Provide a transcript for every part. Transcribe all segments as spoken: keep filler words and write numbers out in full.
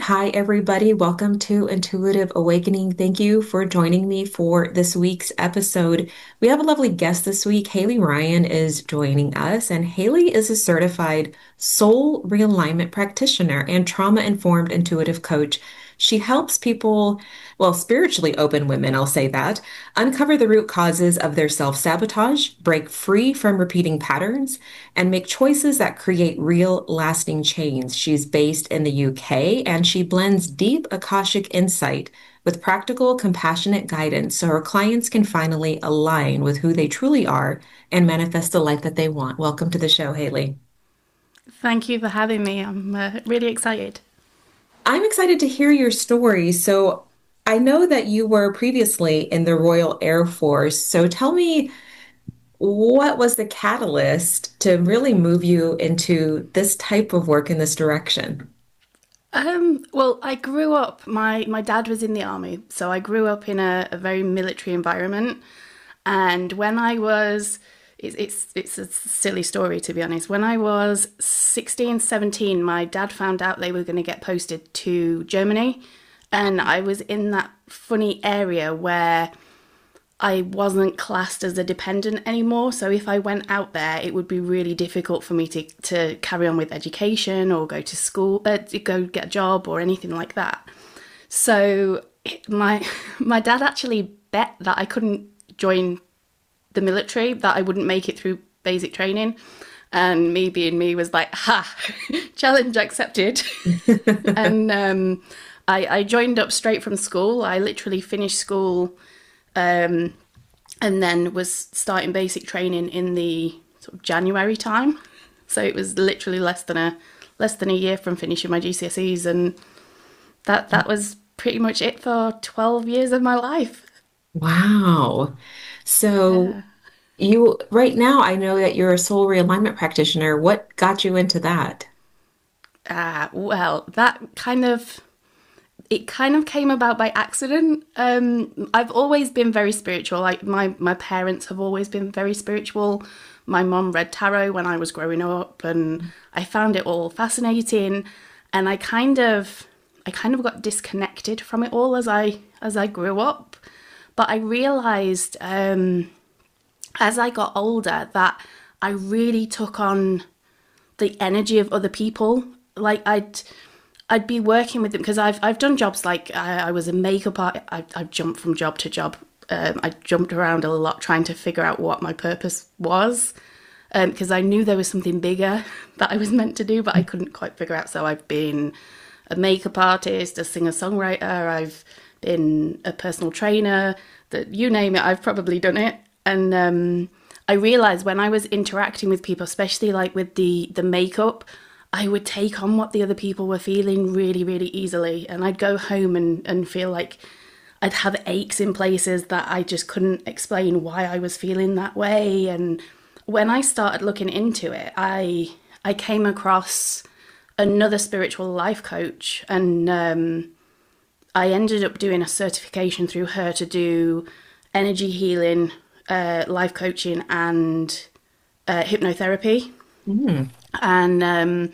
Hi, everybody. Welcome to Intuitive Awakening. Thank you for joining me for this week's episode. We have a lovely guest this week. Haley Ryan is joining us, and Haley is a certified soul realignment practitioner and trauma-informed intuitive coach. She helps people, well, spiritually open women, I'll say that, uncover the root causes of their self-sabotage, break free from repeating patterns, and make choices that create real lasting change. She's based in the U K and she blends deep Akashic insight with practical, compassionate guidance so her clients can finally align with who they truly are and manifest the life that they want. Welcome to the show, Haley. Thank you for having me. I'm uh, really excited. I'm excited to hear your story. So, I know that you were previously in the Royal Air Force. So, tell me, what was the catalyst to really move you into this type of work in this direction? Um, well, I grew up, my, my dad was in the army, so I grew up in a, a very military environment. And when I was, it's, it's, it's a silly story to be honest, when I was sixteen, seventeen, my dad found out they were going to get posted to Germany. And I was in that funny area where I wasn't classed as a dependent anymore. So if I went out there, it would be really difficult for me to, to carry on with education or go to school, uh, to go get a job or anything like that. So my my dad actually bet that I couldn't join the military, that I wouldn't make it through basic training. And me being me was like, ha, challenge accepted. and um, I, I joined up straight from school. I literally finished school um, and then was starting basic training in the sort of January time. So it was literally less than a less than a year from finishing my G C S Es, and that that was pretty much it for twelve years of my life. Wow. So Yeah. you right now I know that you're a soul realignment practitioner. What got you into that? Ah, well, that kind of it kind of came about by accident. Um, I've always been very spiritual. Like my my parents have always been very spiritual. My mum read tarot when I was growing up, and I found it all fascinating. And I kind of I kind of got disconnected from it all as I as I grew up. But I realised um, as I got older that I really took on the energy of other people. Like I'd I'd be working with them because I've I've done jobs like I, I was a makeup art. I I've jumped from job to job. Um, I jumped around a lot trying to figure out what my purpose was because um, I knew there was something bigger that I was meant to do, but I couldn't quite figure out. So I've been a makeup artist, a singer-songwriter. I've been a personal trainer. That you name it, I've probably done it. And um, I realized when I was interacting with people, especially like with the the makeup, I would take on what the other people were feeling really, really easily. And I'd go home and, and feel like I'd have aches in places that I just couldn't explain why I was feeling that way. And when I started looking into it, I I came across another spiritual life coach, and um, I ended up doing a certification through her to do energy healing, uh, life coaching, and uh, hypnotherapy. Mm. And um,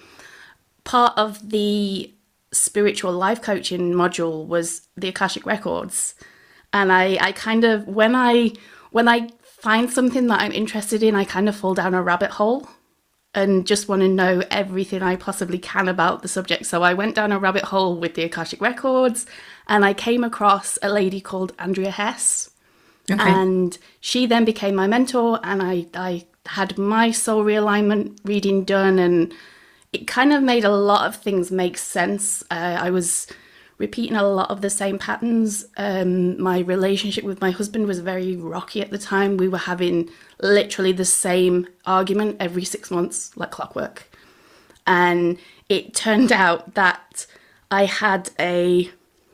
part of the spiritual life coaching module was the Akashic Records. And I, I kind of, when I, when I find something that I'm interested in, I kind of fall down a rabbit hole and just want to know everything I possibly can about the subject. So I went down a rabbit hole with the Akashic Records, and I came across a lady called Andrea Hess. Okay. And she then became my mentor, and I, I had my soul realignment reading done, and it kind of made a lot of things make sense. Uh, I was repeating a lot of the same patterns. Um, my relationship with my husband was very rocky at the time. We were having literally the same argument every six months, like clockwork. And it turned out that I had a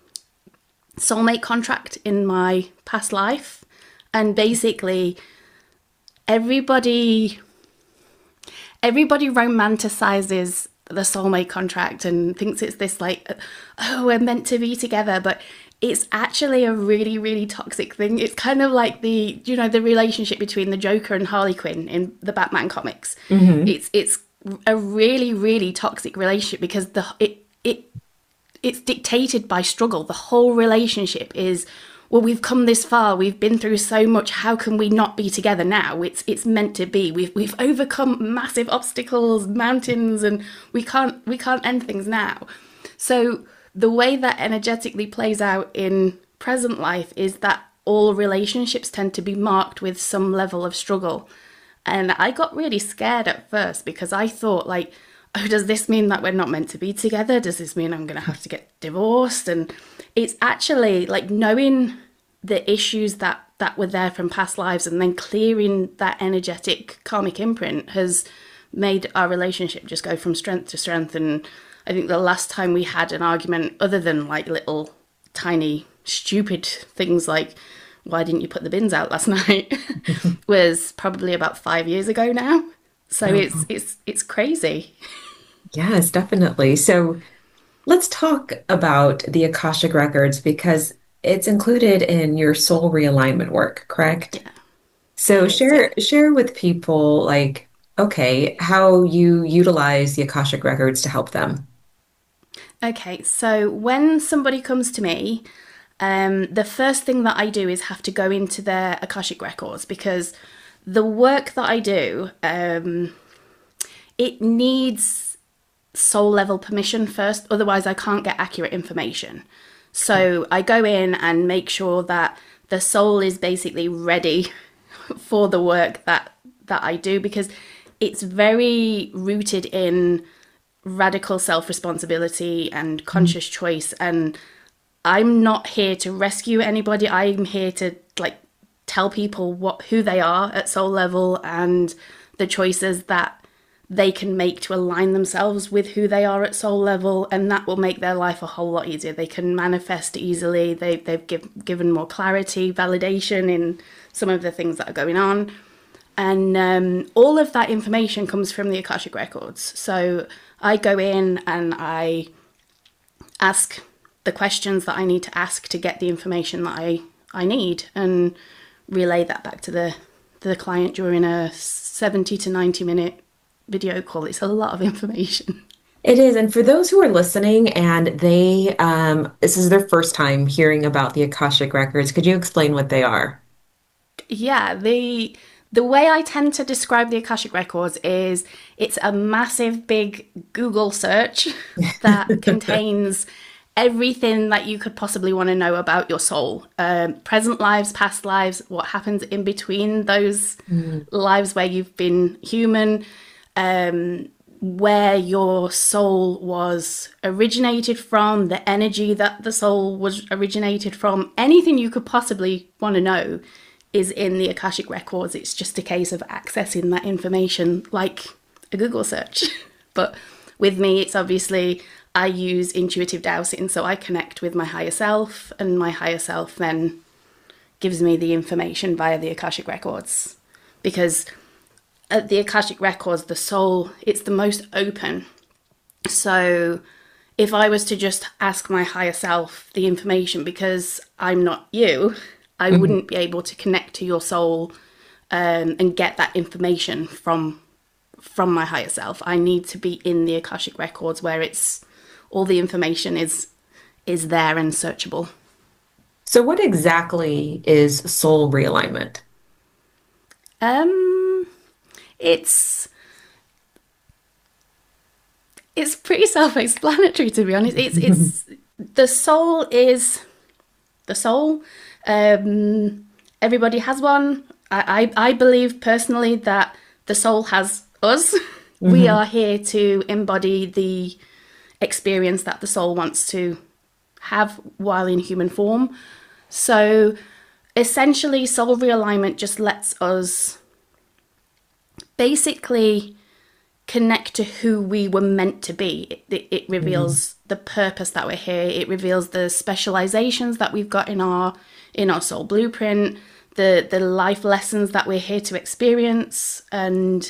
soulmate contract in my past life. And basically, everybody everybody romanticizes the soulmate contract and thinks it's this like, oh, we're meant to be together, but it's actually a really, really toxic thing. It's kind of like the, you know, the relationship between the Joker and Harley Quinn in the Batman comics. Hmm. It's it's a really, really toxic relationship because the it it it's dictated by struggle. The whole relationship is, well, we've come this far, we've been through so much, how can we not be together now? It's it's meant to be. We've we've overcome massive obstacles, mountains, and we can't we can't end things now. So the way that energetically plays out in present life is that all relationships tend to be marked with some level of struggle. And I got really scared at first because I thought, like, oh, does this mean that we're not meant to be together? Does this mean I'm going to have to get divorced? And it's actually like knowing the issues that, that were there from past lives and then clearing that energetic karmic imprint has made our relationship just go from strength to strength. And I think the last time we had an argument, other than like little tiny stupid things like, why didn't you put the bins out last night, was probably about five years ago now. So oh. it's it's it's crazy. Yes, definitely. So let's talk about the Akashic Records because it's included in your soul realignment work, correct? Yeah. So share share with people like, okay, how you utilize the Akashic Records to help them. Okay, so when somebody comes to me, Um, the first thing that I do is have to go into their Akashic Records because the work that I do, um, it needs soul level permission first, otherwise I can't get accurate information. So I go in and make sure that the soul is basically ready for the work that, that I do because it's very rooted in radical self-responsibility and conscious mm. choice, and I'm not here to rescue anybody. I'm here to like tell people what who they are at soul level and the choices that they can make to align themselves with who they are at soul level, and that will make their life a whole lot easier. They can manifest easily. They they've give, given more clarity, validation in some of the things that are going on, and um, all of that information comes from the Akashic Records. So I go in and I ask the questions that I need to ask to get the information that I, I need and relay that back to the, the client during a seventy to ninety minute video call. It's a lot of information. It is. And for those who are listening and they, um, this is their first time hearing about the Akashic Records, could you explain what they are? Yeah, the the way I tend to describe the Akashic Records is it's a massive big Google search that contains everything that you could possibly want to know about your soul. Um, present lives, past lives, what happens in between those mm. lives where you've been human, um, where your soul was originated from, the energy that the soul was originated from. Anything you could possibly want to know is in the Akashic Records. It's just a case of accessing that information like a Google search. But with me, it's obviously I use intuitive dowsing, so I connect with my higher self, and my higher self then gives me the information via the Akashic Records. Because at the Akashic Records, the soul, it's the most open. So if I was to just ask my higher self the information, because I'm not you, I mm-hmm. wouldn't be able to connect to your soul um, and get that information from from my higher self. I need to be in the Akashic Records where it's all the information is is there and searchable. So what exactly is soul realignment? Um, it's it's pretty self-explanatory, to be honest. It's it's the soul is the soul. Um, everybody has one. I, I I believe personally that the soul has us. Mm-hmm. We are here to embody the experience that the soul wants to have while in human form. So essentially, soul realignment just lets us basically connect to who we were meant to be. It, it, it reveals mm-hmm. the purpose that we're here. It reveals the specializations that we've got in our in our soul blueprint, the the life lessons that we're here to experience. And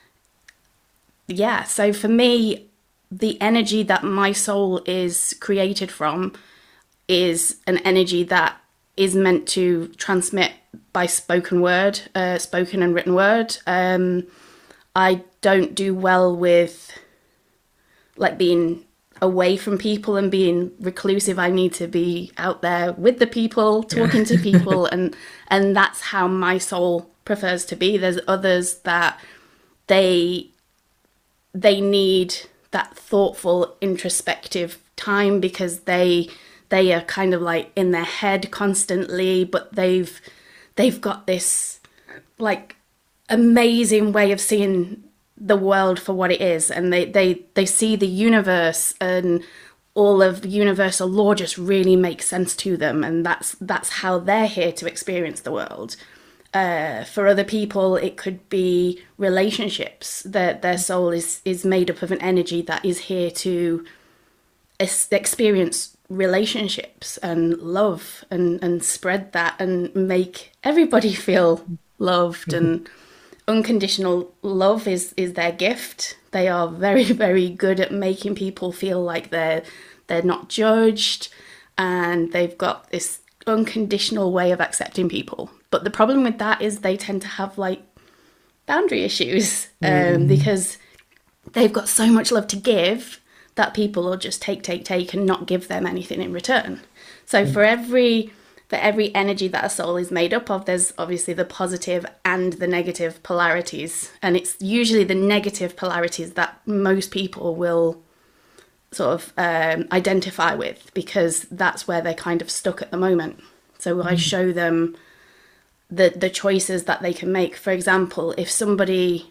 yeah, so for me, the energy that my soul is created from is an energy that is meant to transmit by spoken word, uh, spoken and written word. Um, I don't do well with like being away from people and being reclusive. I need to be out there with the people, talking to people, and and that's how my soul prefers to be. There's others that they they need that thoughtful, introspective time because they they are kind of like in their head constantly, but they've they've got this like amazing way of seeing the world for what it is, and they they they see the universe, and all of the universal law just really makes sense to them, and that's that's how they're here to experience the world. Uh, for other people, it could be relationships. That their soul is is made up of an energy that is here to es- experience relationships and love, and and spread that and make everybody feel loved. Mm-hmm. And unconditional love is is their gift. They are very, very good at making people feel like they're they're not judged, and they've got this unconditional way of accepting people. But the problem with that is they tend to have like boundary issues, um, mm. because they've got so much love to give that people will just take, take, take and not give them anything in return. So mm. for every for every energy that a soul is made up of, there's obviously the positive and the negative polarities. And it's usually the negative polarities that most people will sort of um, identify with, because that's where they're kind of stuck at the moment. So mm. I show them the the choices that they can make. For example, if somebody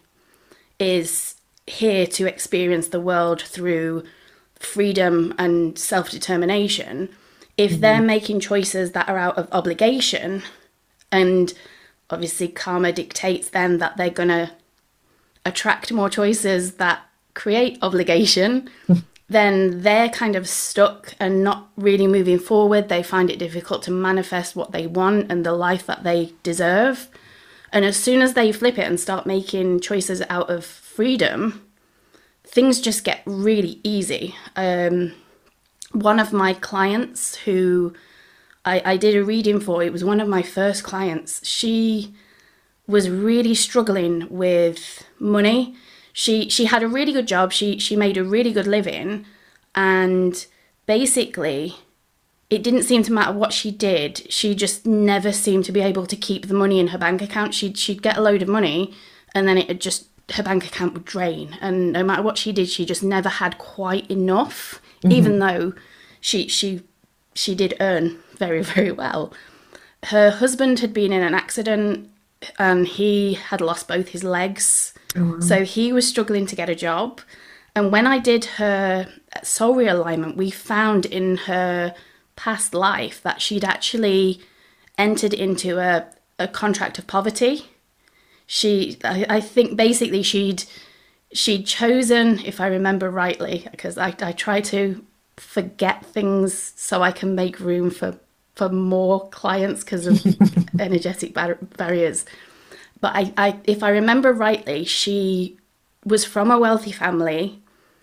is here to experience the world through freedom and self-determination, if mm-hmm. they're making choices that are out of obligation, and obviously karma dictates then that they're going to attract more choices that create obligation, then they're kind of stuck and not really moving forward. They find it difficult to manifest what they want and the life that they deserve. And as soon as they flip it and start making choices out of freedom, things just get really easy. Um, one of my clients who I, I did a reading for, it was one of my first clients. She was really struggling with money. She she had a really good job. She she made a really good living, and basically it didn't seem to matter what she did. She just never seemed to be able to keep the money in her bank account. She'd she'd get a load of money, and then it would just her bank account would drain. And no matter what she did, she just never had quite enough, mm-hmm. even though she she she did earn very, very well. Her husband had been in an accident, and he had lost both his legs. Oh, wow. So he was struggling to get a job. And when I did her soul realignment, we found in her past life that she'd actually entered into a, a contract of poverty. She, I, I think basically she'd she'd chosen, if I remember rightly, because I, I try to forget things so I can make room for, for more clients because of energetic bar- barriers. But I, I, if I remember rightly, she was from a wealthy family,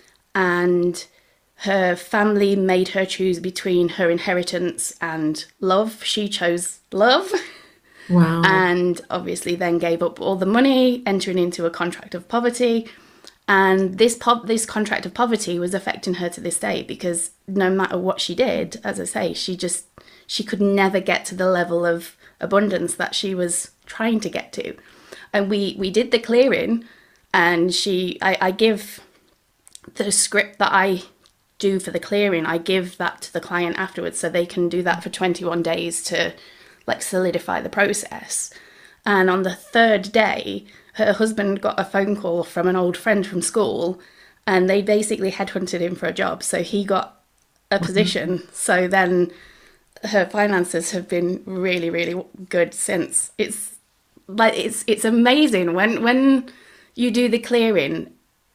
and her family made her choose between her inheritance and love. She chose love. Wow. And obviously then gave up all the money, entering into a contract of poverty. And this po- this contract of poverty was affecting her to this day, because no matter what she did, as I say, she just, she could never get to the level of abundance that she was trying to get to. And we we did the clearing, and she I, I give the script that I do for the clearing, I give that to the client afterwards, so they can do that for twenty-one days to like solidify the process. And on the third day, her husband got a phone call from an old friend from school, and they basically headhunted him for a job, so he got a position. Mm-hmm. So then her finances have been really, really good since. It's like it's it's amazing when when you do the clearing,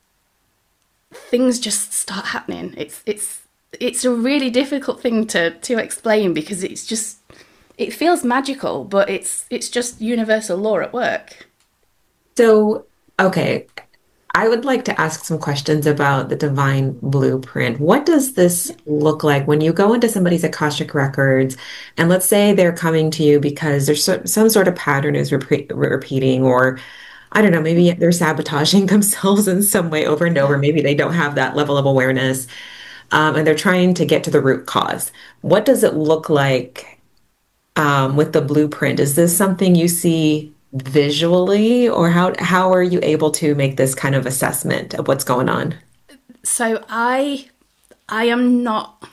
things just start happening. It's it's it's a really difficult thing to to explain, because it's just, it feels magical, but it's it's just universal law at work. So, okay, I would like to ask some questions about the divine blueprint. What does this look like when you go into somebody's Akashic records, and let's say they're coming to you because there's so, some sort of pattern is repeat, repeating, or I don't know, maybe they're sabotaging themselves in some way over and over. Maybe they don't have that level of awareness. um, and they're trying to get to the root cause. What does it look like um, with the blueprint? Is this something you see visually, or how how are you able to make this kind of assessment of what's going on? So I I am not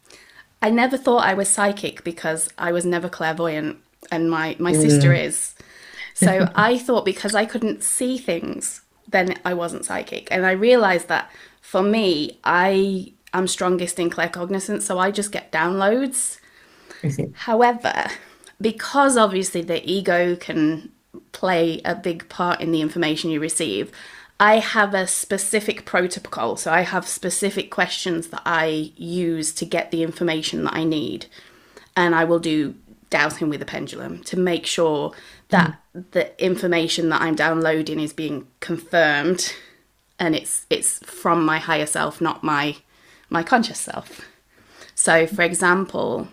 I never thought I was psychic because I was never clairvoyant and my my sister Mm. is. So I thought because I couldn't see things, then I wasn't psychic. And I realized that for me, I am strongest in claircognizance, so I just get downloads. I see. However, because obviously the ego can play a big part in the information you receive, I have a specific protocol. So I have specific questions that I use to get the information that I need. And I will do dowsing with a pendulum to make sure that the information that I'm downloading is being confirmed and it's it's from my higher self, not my my conscious self. So for example,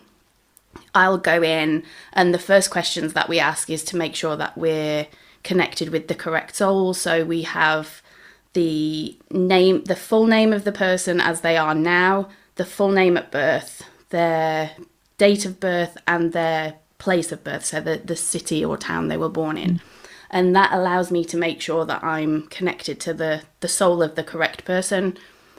I'll go in and the first questions that we ask is to make sure that we're connected with the correct soul. So we have the name, the full name of the person as they are now, the full name at birth, their date of birth and their place of birth, so the, the city or town they were born in. And that allows me to make sure that I'm connected to the, the soul of the correct person.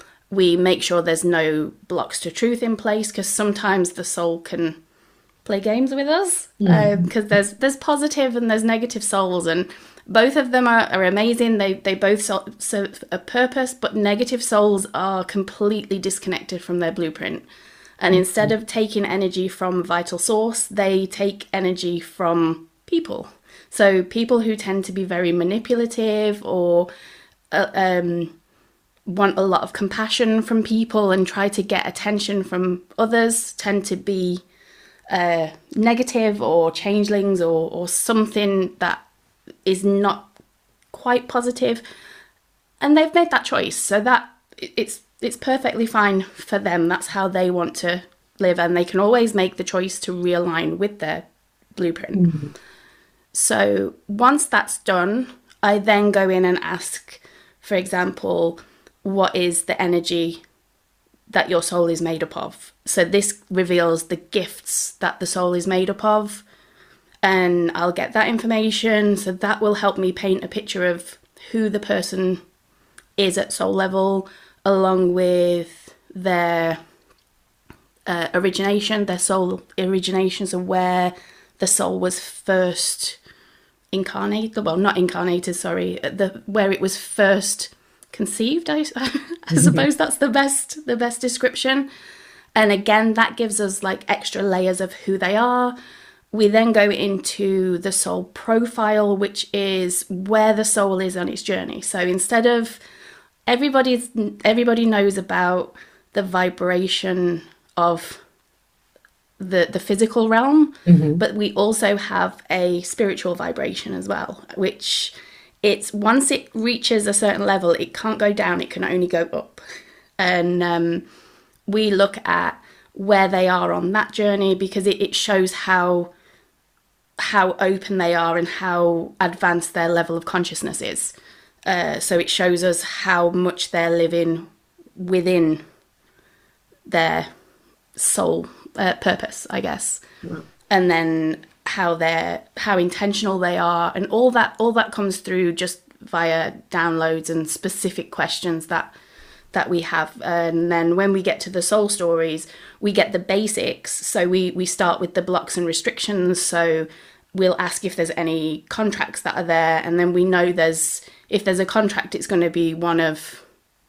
We make sure there's no blocks to truth in place because sometimes the soul can play games with us because um, there's there's positive and there's negative souls, and both of them are, are amazing. They they both serve a purpose, but negative souls are completely disconnected from their blueprint. And instead of taking energy from vital source, they take energy from people. So people who tend to be very manipulative or uh, um, want a lot of compassion from people and try to get attention from others tend to be uh, negative or changelings or, or something that is not quite positive. And they've made that choice. So that it's it's perfectly fine for them. That's how they want to live. And they can always make the choice to realign with their blueprint. Mm-hmm. So once that's done, I then go in and ask, for example, what is the energy that your soul is made up of? So this reveals the gifts that the soul is made up of. And I'll get that information. So that will help me paint a picture of who the person is at soul level, along with their uh, origination, their soul origination, so where the soul was first incarnated, well, not incarnated, sorry, the where it was first conceived, I, I suppose that's the best, the best description. And again, that gives us like extra layers of who they are. We then go into the soul profile, which is where the soul is on its journey. So instead of everybody's, everybody knows about the vibration of the the physical realm, mm-hmm. but we also have a spiritual vibration as well, which it's once it reaches a certain level, it can't go down, it can only go up. And um, we look at where they are on that journey because it, it shows how how open they are and how advanced their level of consciousness is. Uh, so it shows us how much they're living within their soul uh, purpose, I guess. Wow. And then how they're how intentional they are, and all that all that comes through just via downloads and specific questions that that we have. And then when we get to the soul stories, we get the basics. So we we start with the blocks and restrictions. So we'll ask if there's any contracts that are there, and then we know there's if there's a contract, it's going to be one of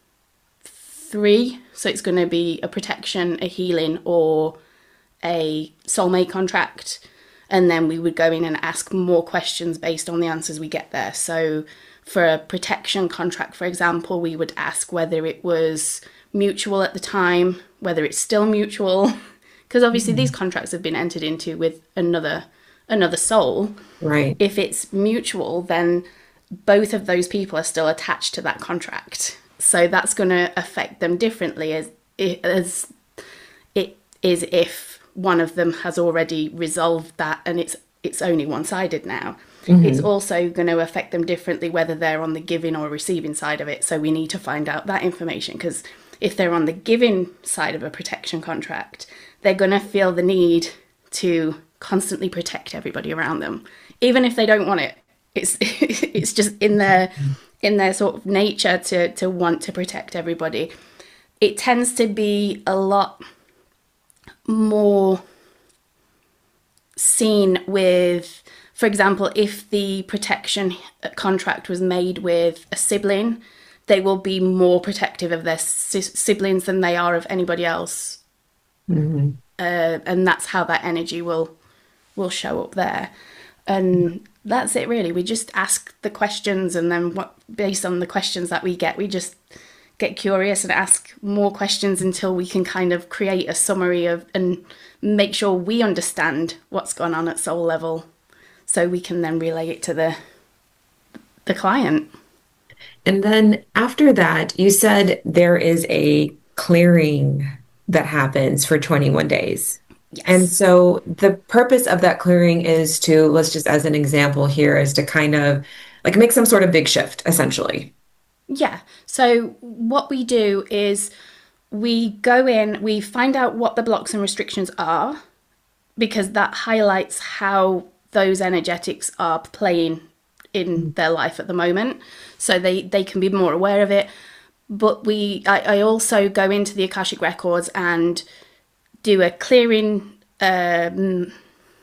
three. So it's going to be a protection, a healing, or a soulmate contract. And then we would go in and ask more questions based on the answers we get there. So for a protection contract, for example, we would ask whether it was mutual at the time, whether it's still mutual, because obviously mm-hmm. these contracts have been entered into with another another soul. Right. If it's mutual, then both of those people are still attached to that contract. So that's going to affect them differently as as it is if one of them has already resolved that and it's it's only one-sided now. Mm-hmm. It's also going to affect them differently whether they're on the giving or receiving side of it. So we need to find out that information, because if they're on the giving side of a protection contract, they're going to feel the need to constantly protect everybody around them, even if they don't want it. It's it's just in their in their sort of nature to to want to protect everybody. It tends to be a lot more seen with, for example, if the protection contract was made with a sibling, they will be more protective of their si- siblings than they are of anybody else. Mm-hmm. Uh, and that's how that energy will will show up there. And that's it, really. We just ask the questions, and then what, based on the questions that we get, we just get curious and ask more questions until we can kind of create a summary of and make sure we understand what's gone on at soul level, so we can then relay it to the the client. And then after that, you said there is a clearing that happens for twenty-one days. Yes. And so the purpose of that clearing is to, let's just as an example here, is to kind of like make some sort of big shift, essentially. Yeah. So what we do is we go in, we find out what the blocks and restrictions are, because that highlights how those energetics are playing in their life at the moment. So they, they can be more aware of it. But we, I, I also go into the Akashic Records and do a clearing um,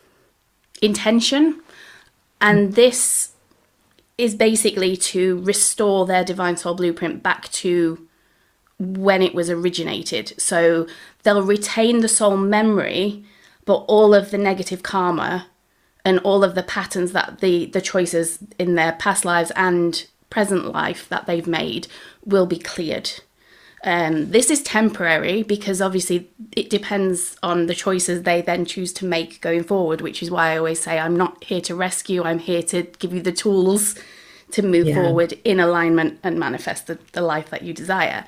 intention. And this is basically to restore their divine soul blueprint back to when it was originated. So they'll retain the soul memory, but all of the negative karma and all of the patterns that the, the choices in their past lives and present life that they've made will be cleared. Um, this is temporary because obviously it depends on the choices they then choose to make going forward, which is why I always say I'm not here to rescue, I'm here to give you the tools to move yeah. forward in alignment and manifest the, the life that you desire.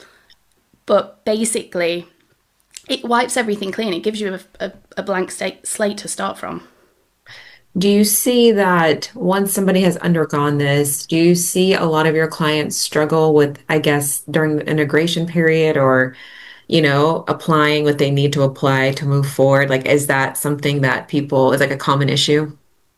But basically, it wipes everything clean. It gives you a, a, a blank state, slate to start from. Do you see that once somebody has undergone this, do you see a lot of your clients struggle with, I guess, during the integration period, or, you know, applying what they need to apply to move forward? Like, is that something that people, is like a common issue?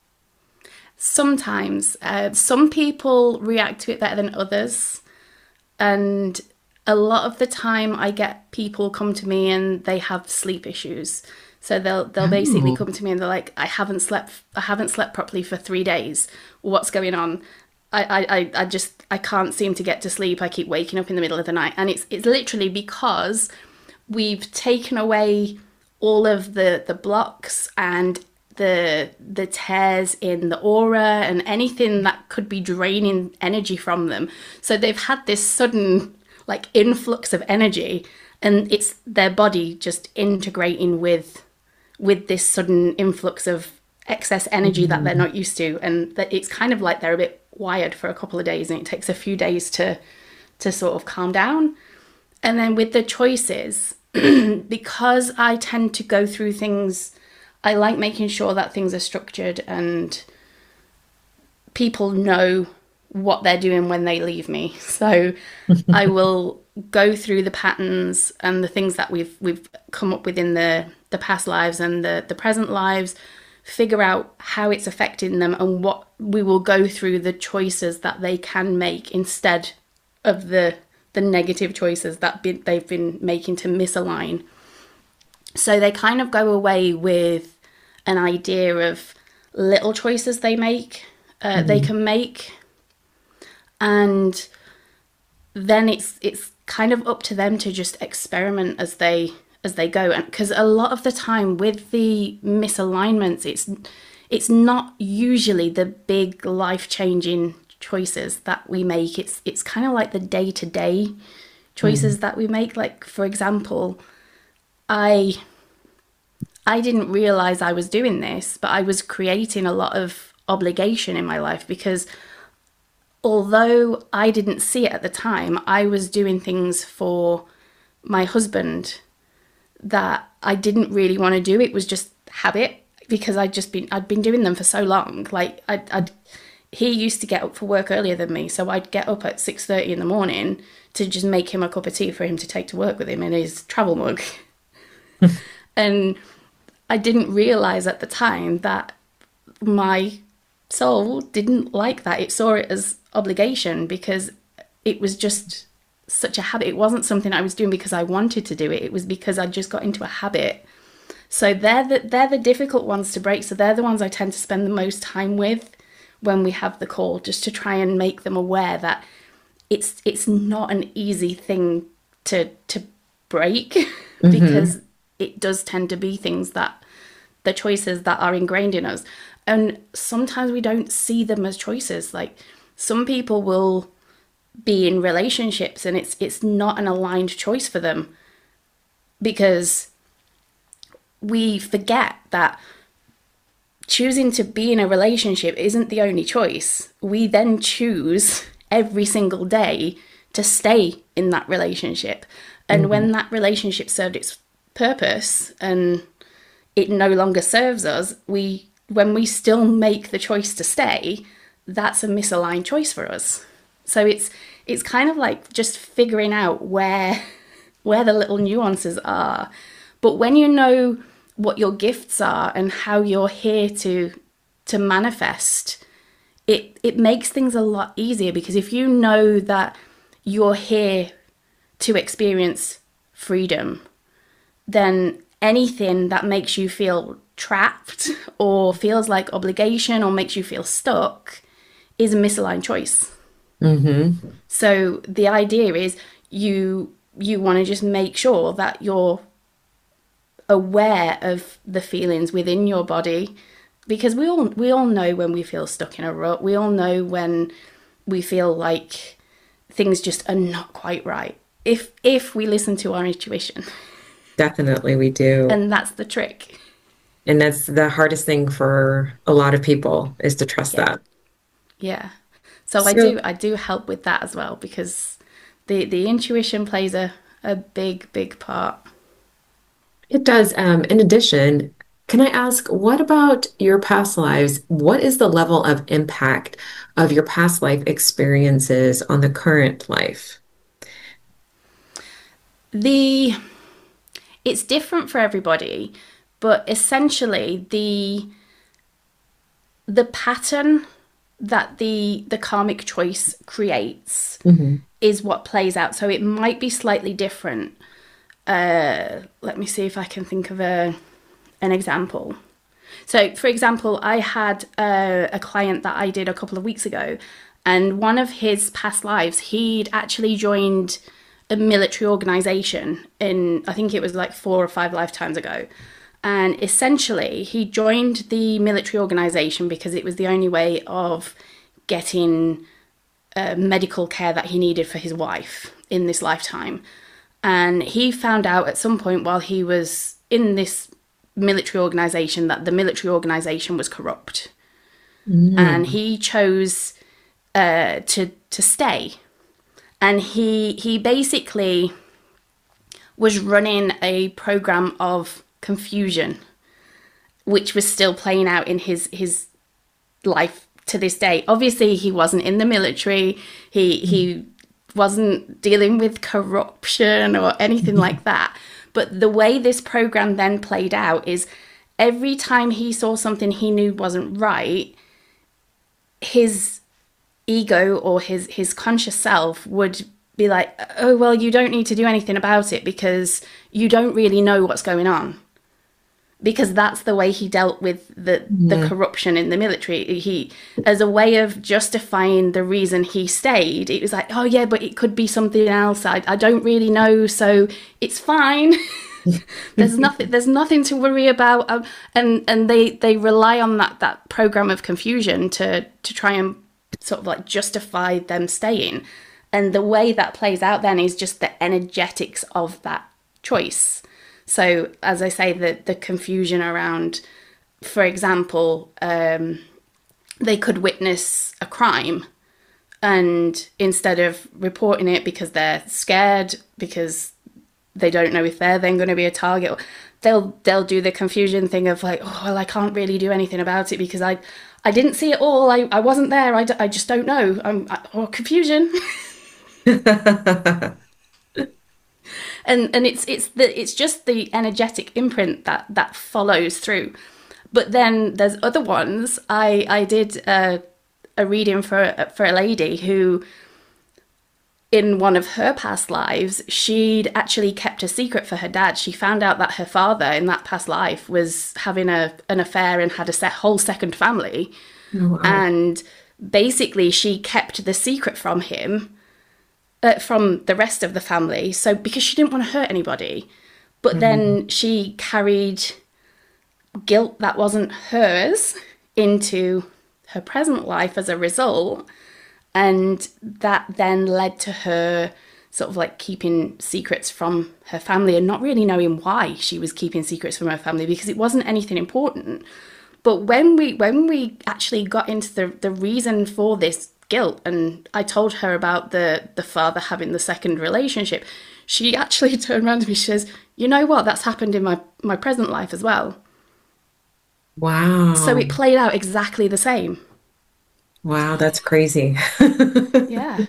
Sometimes. Uh, some people react to it better than others. And a lot of the time I get people come to me and they have sleep issues. So they'll they'll basically come to me and they're like, I haven't slept I haven't slept properly for three days. What's going on? I, I, I just I can't seem to get to sleep. I keep waking up in the middle of the night. And it's it's literally because we've taken away all of the, the blocks and the the tears in the aura and anything that could be draining energy from them. So they've had this sudden like influx of energy, and it's their body just integrating with with this sudden influx of excess energy mm-hmm. that they're not used to, and that it's kind of like they're a bit wired for a couple of days, and it takes a few days to to sort of calm down. And then with the choices, because I tend to go through things, I like making sure that things are structured and people know what they're doing when they leave me. So I will go through the patterns and the things that we've we've come up with in the the past lives and the the present lives, figure out how it's affecting them, and what we will go through the choices that they can make instead of the the negative choices that be, they've been making to misalign. So they kind of go away with an idea of little choices they make, uh, mm-hmm. they can make, and then it's it's kind of up to them to just experiment as they as they go. And because a lot of the time with the misalignments, it's it's not usually the big life-changing choices that we make. It's it's kind of like the day-to-day choices mm. that we make. Like, for example, I I didn't realize I was doing this, but I was creating a lot of obligation in my life, because although I didn't see it at the time, I was doing things for my husband that I didn't really want to do. It was just habit, because I'd just been I'd been doing them for so long. Like I'd, I'd he used to get up for work earlier than me, so I'd get up at six thirty in the morning to just make him a cup of tea for him to take to work with him in his travel mug. And I didn't realize at the time that my soul didn't like that. It saw it as obligation because it was just such a habit. It wasn't something I was doing because I wanted to do it. It was because I just got into a habit. So they're the, they're the difficult ones to break. So they're the ones I tend to spend the most time with when we have the call, just to try and make them aware that it's it's not an easy thing to to break mm-hmm. because it does tend to be things that the choices that are ingrained in us. And sometimes we don't see them as choices. Like some people will be in relationships and it's it's not an aligned choice for them because we forget that choosing to be in a relationship isn't the only choice. We then choose every single day to stay in that relationship. And mm-hmm. when that relationship served its purpose and it no longer serves us, we when we still make the choice to stay, that's a misaligned choice for us. So it's it's kind of like just figuring out where where the little nuances are. But when you know what your gifts are and how you're here to to manifest, it it makes things a lot easier, because if you know that you're here to experience freedom, then anything that makes you feel trapped or feels like obligation or makes you feel stuck is a misaligned choice. Mm-hmm. So the idea is you you want to just make sure that you're aware of the feelings within your body, because we all we all know when we feel stuck in a rut. We all know when we feel like things just are not quite right, if if we listen to our intuition. Definitely we do. And that's the trick. And that's the hardest thing for a lot of people, is to trust yeah. that. Yeah. So, so I do I do help with that as well, because the, the intuition plays a, a big, big part. It does. Um, in addition, can I ask, what about your past lives? What is the level of impact of your past life experiences on the current life? The it's different for everybody, but essentially the the pattern that the the karmic choice creates mm-hmm. is what plays out. So it might be slightly different. Uh, let me see if I can think of a an example. So, for example, I had a, a client that I did a couple of weeks ago, and one of his past lives, he'd actually joined a military organization in, I think it was like four or five lifetimes ago. And essentially, he joined the military organization because it was the only way of getting uh, medical care that he needed for his wife in this lifetime. And he found out at some point while he was in this military organization that the military organization was corrupt. Mm. And he chose uh, to to stay. And he he basically was running a program of confusion, which was still playing out in his his life to this day. Obviously, he wasn't in the military. He he wasn't dealing with corruption or anything like that. But the way this program then played out is every time he saw something he knew wasn't right, his ego or his his conscious self would be like, oh, well, you don't need to do anything about it because you don't really know what's going on. Because that's the way he dealt with the, yeah. the corruption in the military. He, as a way of justifying the reason he stayed, it was like, oh yeah, but it could be something else. I, I don't really know, so it's fine. there's nothing. There's nothing to worry about. Um, and and they, they rely on that that program of confusion to to try and sort of like justify them staying. And the way that plays out then is just the energetics of that choice. So, as I say, the, the confusion around, for example, um, they could witness a crime, and instead of reporting it because they're scared, because they don't know if they're then going to be a target. They'll they'll do the confusion thing of like, oh, well, I can't really do anything about it because I I didn't see it all. I, I wasn't there. I, d- I just don't know. I'm I, or confusion. and and it's it's the it's just the energetic imprint that that follows through. But then there's other ones. I I did a, a reading for for a lady who, in one of her past lives, she'd actually kept a secret for her dad. She found out that her father in that past life was having a an affair and had a set, whole second family. Oh, wow. And basically she kept the secret from him, uh, from the rest of the family. So because she didn't want to hurt anybody. But mm-hmm. then she carried guilt that wasn't hers into her present life as a result. And that then led to her sort of like keeping secrets from her family and not really knowing why she was keeping secrets from her family because it wasn't anything important. But when we when we actually got into the, the reason for this guilt, and I told her about the, the father having the second relationship, she actually turned around to me, she says, you know what, that's happened in my, my present life as well. Wow. So it played out exactly the same. Wow, that's crazy. Yeah.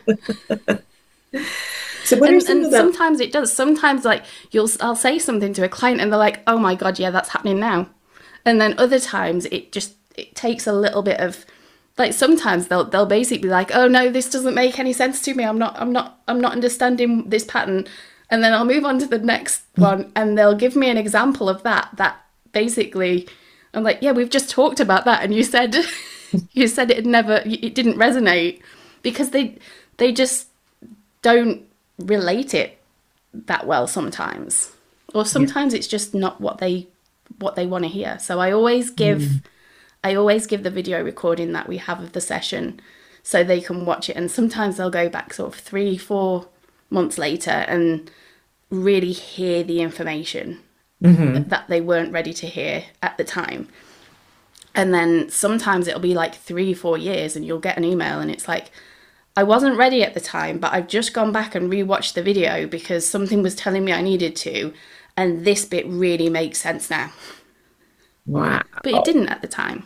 So what and are some and of the... sometimes it does. Sometimes like you'll I'll say something to a client and they're like, "Oh my God, yeah, that's happening now." And then other times it just it takes a little bit of like sometimes they'll they'll basically be like, "Oh no, this doesn't make any sense to me. I'm not I'm not I'm not understanding this pattern." And then I'll move on to the next one and they'll give me an example of that that basically I'm like, "Yeah, we've just talked about that and you said you said it had never it didn't resonate," because they they just don't relate it that well sometimes, or sometimes yeah. It's just not what they what they want to hear. So I always give mm. I always give the video recording that we have of the session so they can watch it, and sometimes they'll go back sort of three four months later and really hear the information mm-hmm. that they weren't ready to hear at the time. And then sometimes it'll be like three four years and you'll get an email and it's like, I wasn't ready at the time, but I've just gone back and rewatched the video because something was telling me I needed to, and this bit really makes sense now. Wow. But it didn't at the time.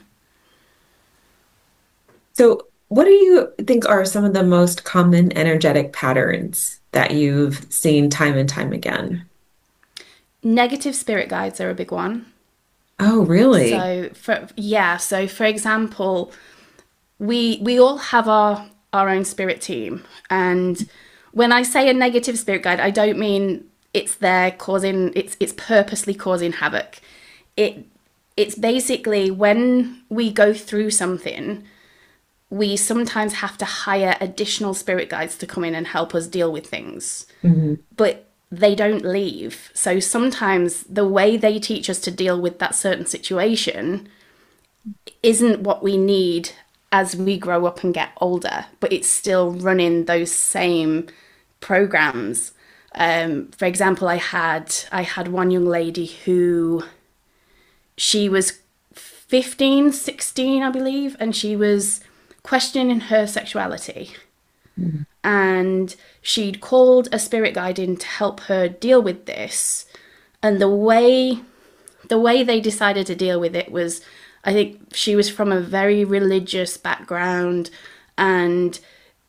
So what do you think are some of the most common energetic patterns that you've seen time and time again? Negative spirit guides are a big one. Oh, really? So, for yeah, so for example, we we all have our our own spirit team, and when I say a negative spirit guide, I don't mean it's there causing it's it's purposely causing havoc. It it's basically when we go through something, we sometimes have to hire additional spirit guides to come in and help us deal with things. Mm-hmm. But they don't leave. So sometimes the way they teach us to deal with that certain situation isn't what we need as we grow up and get older, but it's still running those same programs. Um, for example, I had I had one young lady who she was fifteen, sixteen, I believe, and she was questioning her sexuality. Mm. And she'd called a spirit guide in to help her deal with this. And the way the way they decided to deal with it was, I think she was from a very religious background, and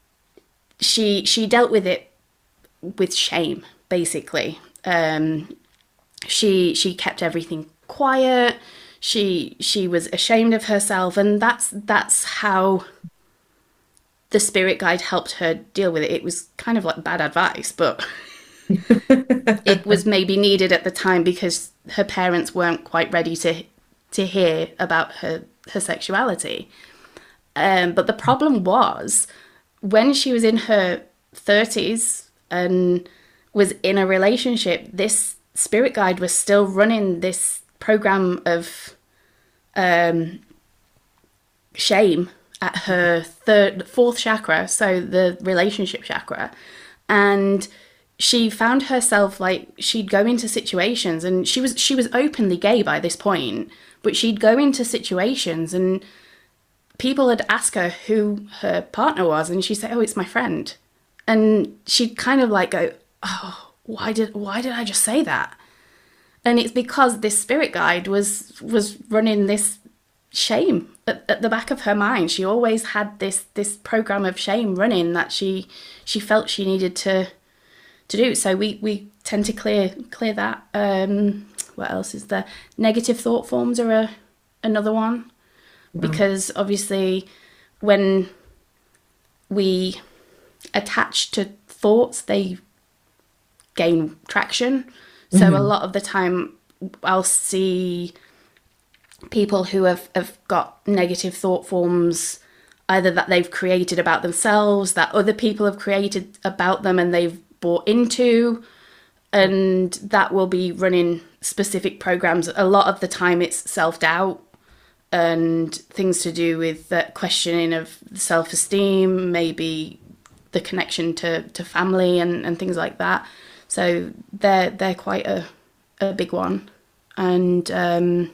she she dealt with it with shame, basically. Um, she she kept everything quiet. She she was ashamed of herself, and that's that's how the spirit guide helped her deal with it. It was kind of like bad advice, but it was maybe needed at the time because her parents weren't quite ready to to hear about her her sexuality. Um, but the problem was when she was in her thirties and was in a relationship, this spirit guide was still running this program of um, shame at her third, fourth chakra, so the relationship chakra. And she found herself like she'd go into situations, and she was she was openly gay by this point, but she'd go into situations and people would ask her who her partner was, and she'd say, "Oh, it's my friend." And she'd kind of like go, "Oh, why did why did I just say that? And it's because this spirit guide was was running this shame at, at the back of her mind. She always had this this program of shame running that she she felt she needed to to do. So we we tend to clear clear that. Um, what else is there? Negative thought forms are a another one, because obviously when we attach to thoughts, they gain traction. So mm-hmm. a lot of the time I'll see people who have, have got negative thought forms, either that they've created about themselves, that other people have created about them and they've bought into, and that will be running specific programs. A lot of the time it's self-doubt and things to do with the questioning of self-esteem, maybe the connection to, to family and, and things like that. So they're they're quite a, a big one. And um,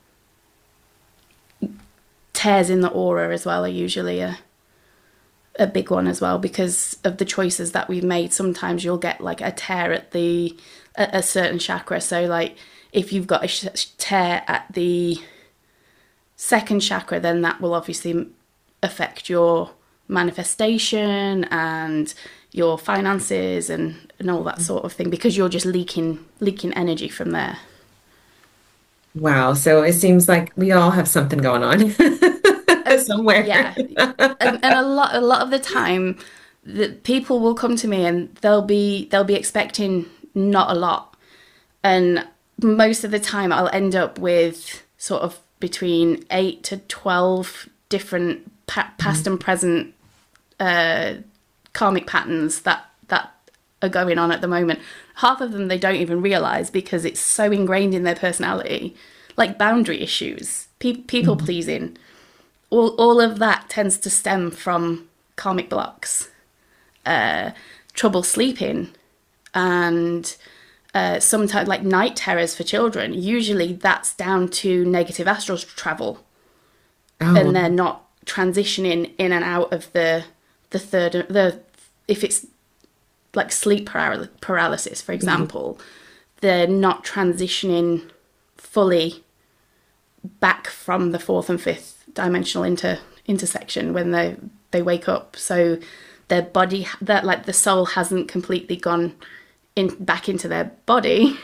tears in the aura as well are usually a a big one as well, because of the choices that we've made. Sometimes you'll get like a tear at the at a certain chakra. So like if you've got a sh- tear at the second chakra, then that will obviously affect your manifestation and your finances and, and all that sort of thing, because you're just leaking leaking energy from there. Wow. So it seems like we all have something going on somewhere. Yeah. And, and a lot a lot of the time the people will come to me and they'll be they'll be expecting not a lot. And most of the time I'll end up with sort of between eight to twelve different pa- past mm-hmm. and present uh, karmic patterns that that are going on at the moment. Half of them they don't even realize, because it's so ingrained in their personality, like boundary issues, pe- people mm-hmm. pleasing. All all of that tends to stem from karmic blocks, uh, trouble sleeping, and uh, sometimes like night terrors for children. Usually that's down to negative astral travel, oh. and they're not transitioning in and out of the the third the if it's like sleep paral- paralysis, for example, mm-hmm. they're not transitioning fully back from the fourth and fifth dimensional inter intersection when they they wake up. So their body, that like the soul hasn't completely gone in back into their body,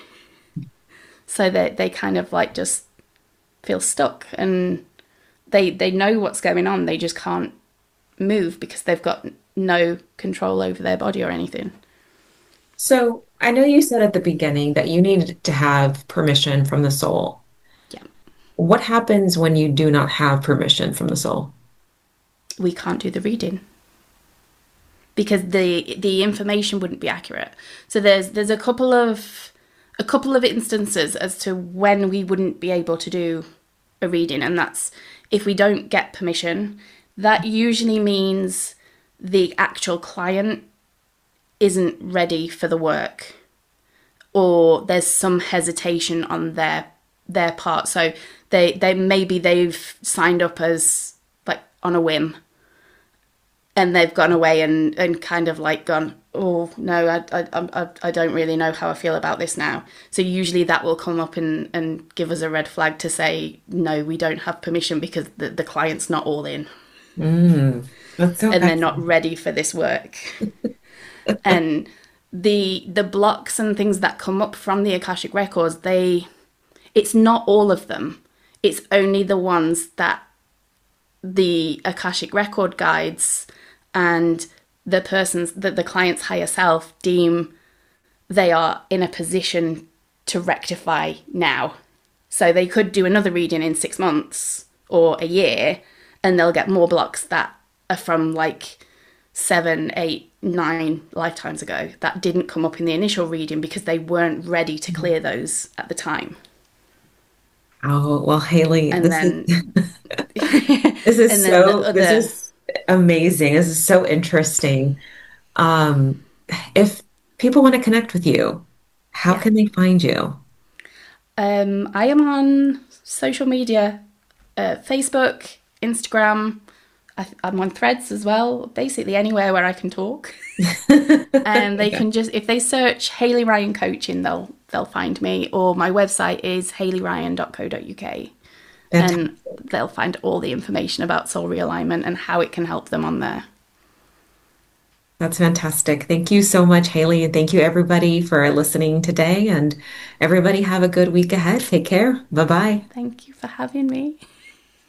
so that they kind of like just feel stuck, and they they know what's going on, they just can't move because they've got no control over their body or anything. So I know you said at the beginning that you needed to have permission from the soul. Yeah. What happens when you do not have permission from the soul? We can't do the reading, because the the information wouldn't be accurate. So there's there's a couple of a couple of instances as to when we wouldn't be able to do a reading, and that's if we don't get permission. That usually means the actual client isn't ready for the work, or there's some hesitation on their their part. So they they maybe they've signed up as like on a whim, and they've gone away and, and kind of like gone, oh no, I, I I I don't really know how I feel about this now. So usually that will come up and, and give us a red flag to say, no, we don't have permission because the, the client's not all in. Mm, that's so and excellent. They're not ready for this work. And the the blocks and things that come up from the Akashic Records, they it's not all of them. It's only the ones that the Akashic Record guides and the person's the, the client's higher self deem they are in a position to rectify now. So they could do another reading in six months or a year, and they'll get more blocks that are from like seven, eight, nine lifetimes ago that didn't come up in the initial reading because they weren't ready to clear those at the time. Oh, well, Haley, And this then is, this is and then so, the other, this is amazing. This is so interesting. Um, if people want to connect with you, how yeah. can they find you? Um, I am on social media, uh, Facebook, Instagram. I, I'm on Threads as well, basically anywhere where I can talk. And they Yeah. can just, if they search Hayley Ryan Coaching, they'll they'll find me. Or my website is hayley ryan dot co dot uk, and Fantastic. they'll find all the information about soul realignment and how it can help them on there. That's fantastic. Thank you so much, Haley, and thank you everybody for listening today. And everybody have a good week ahead. Take care. Bye bye. Thank you for having me.